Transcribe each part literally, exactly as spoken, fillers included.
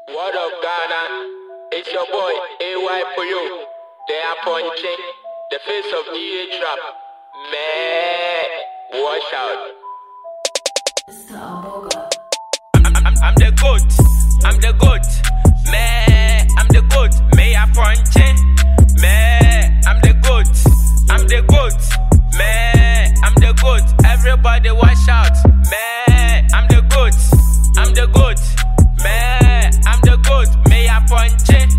What up, Ghana? It's your boy, A Y Puyo. They are punching the face of D J Trap. Man, watch out. I'm, I'm, I'm the goat. I'm the goat. Man, I'm the goat. May I punch it? Man, I'm the goat. I'm the goat. Man, I'm the goat. Everybody watch out. Man, I'm the goat. I'm the goat. Man, I'm the goat. May I punch it?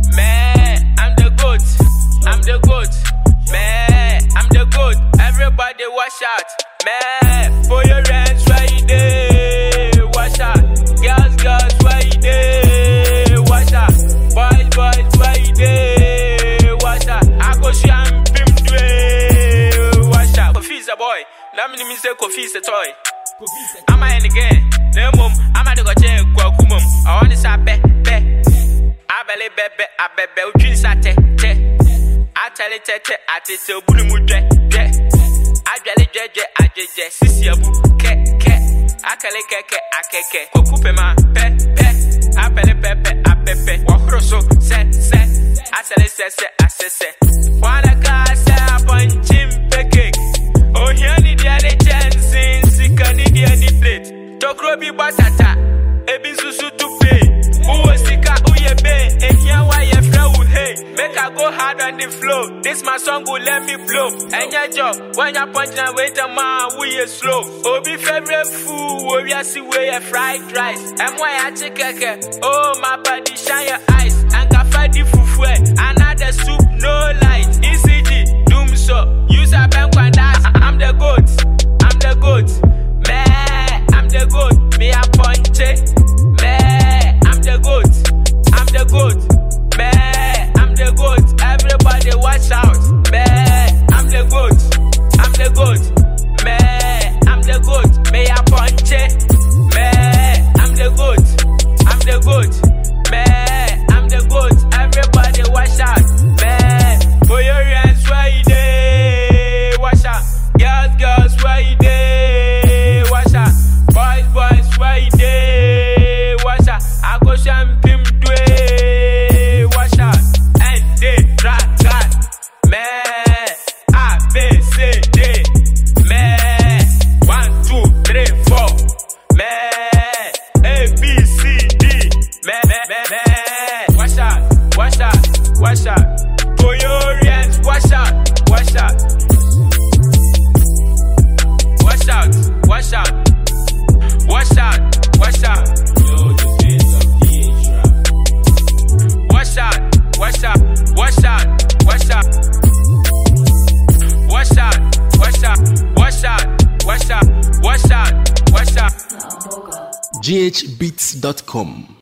Man, I'm the goat. I'm the goat. Man, I'm the goat. Everybody watch out. Man, for your hands right there. Watch out. Girls, girls, right there. Watch out. Boys, boys, right there. Watch out. I go sham pim dwe. Watch out. Kofi's a boy. Now me me say Kofi's a toy. I'm a in again. No mum. I'm a the go check kwakumum. I want to say be be. I bele bebe. I bebe. Ujin sa te te. I tell it te te. I te te. Bulu mu dwe dwe. I jolly jeje. I jeje. Sisi abu ke ke. I kale keke. I keke. Kokupe ma pe pe. I bele pepe. I pepe. Wakroso se se. I tell it se se. I se se. Wanna ka se a punchim peke. Oh here ni dia de chance. Sika ni dia ni plate. Tokro bi batata. Ebi susu to pay. Uwe sika uye be. Ehia wa ye fra u hey. Make I go hard on the flow. This my song will let me blow. And your job when you punch and wait a man we is slow. Obi favorite food. Oh we see where you fried rice. And why I check keke. Oh my body shine your eyes. And cafe di fufu. Another soup no light. E C G doom so. Use a bank and dance. I'm the goat. I'm the goat. Man, I'm the goat. Me a punch it. Man, I'm the goat. I'm the goat. Man, I'm the goat. Everybody watch out. Man, I'm the goat. I'm the goat. Man, I'm the goat. May I punch it? Man, I'm the goat. I'm the goat. Man, I'm the goat. Everybody watch out. Man, for your hands right there. Watch out. Girls, girls right there. Watch out. Boys, boys right there. Watch out. I go champagne dwe. Watch out. And they rock that. Man, A, B, C, D. Man, one, two, three, four. Man, A, B, C, D. Man, man, man, man. Watch out. Watch out. Watch out. For your hands. Watch out. Watch out. Watch out. Watch out. Watch out. Watch out. Yo, the face of D J Trap. Watch out. Watch out. Watch out. Watch out. Watch out. Watch out. Watch out. Watch out. Watch out. Watch out. G H beats dot com